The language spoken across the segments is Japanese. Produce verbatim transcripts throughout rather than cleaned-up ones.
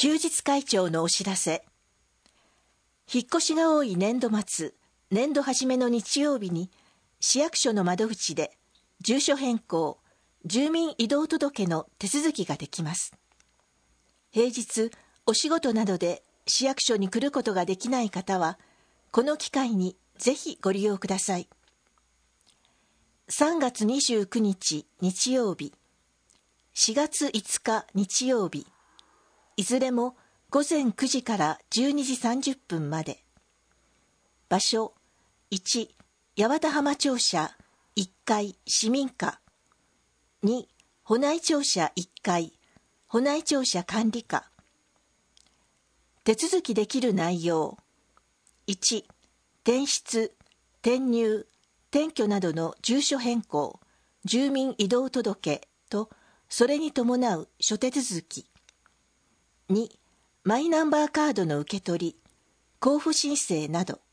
休日会長のお知らせ。引っ越しが多い年度末、年度初めの日曜日に、市役所の窓口で住所変更、住民移動届の手続きができます。平日、お仕事などで市役所に来ることができない方は、この機会にぜひご利用ください。さんがつにじゅうくにち日曜日、しがついつか日曜日、いずれもごぜんくじからじゅうにじさんじゅっぷんまで。場所いち、八幡浜庁舎いっかい市民課。に、保内庁舎いっかい保内庁舎管理課。手続きできる内容いち、転出、転入、転居などの住所変更、住民移動届とそれに伴う諸手続き。に、マイナンバーカードの受け取り、交付申請など。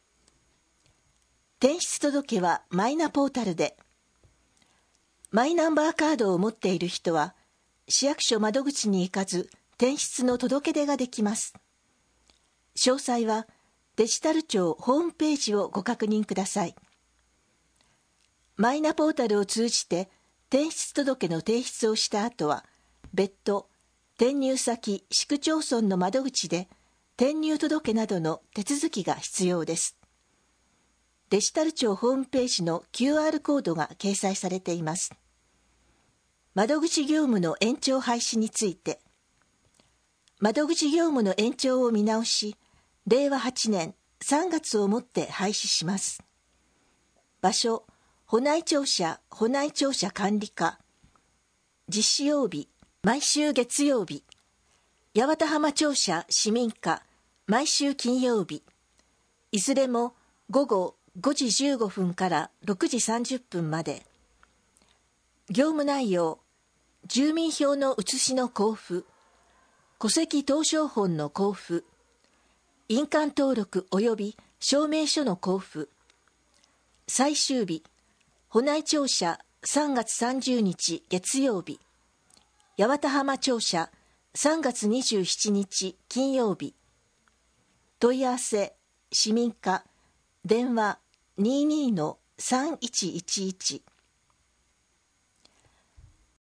転出届はマイナポータルで、マイナンバーカードを持っている人は、市役所窓口に行かず、転出の届け出ができます。詳細は、デジタル庁ホームページをご確認ください。マイナポータルを通じて、転出届の提出をした後は、別途、転入先市区町村の窓口で、転入届などの手続きが必要です。デジタル庁ホームページの キューアール コードが掲載されています。窓口業務の延長廃止について、窓口業務の延長を見直し、れいわはちねんさんがつをもって廃止します。場所、保内庁舎保内庁舎管理課。実施曜日、毎週月曜日。八幡浜庁舎市民課、毎週金曜日。いずれも午後ごじじゅうごふんからろくじさんじゅっぷんまで。業務内容、住民票の写しの交付、戸籍謄商本の交付、印鑑登録及び証明書の交付。最終日、保内庁舎さんがつさんじゅうにち月曜日。八幡浜庁舎さんがつにじゅうしちにち金曜日。問い合わせ、市民課、電話 にじゅうにのさんいちいちいち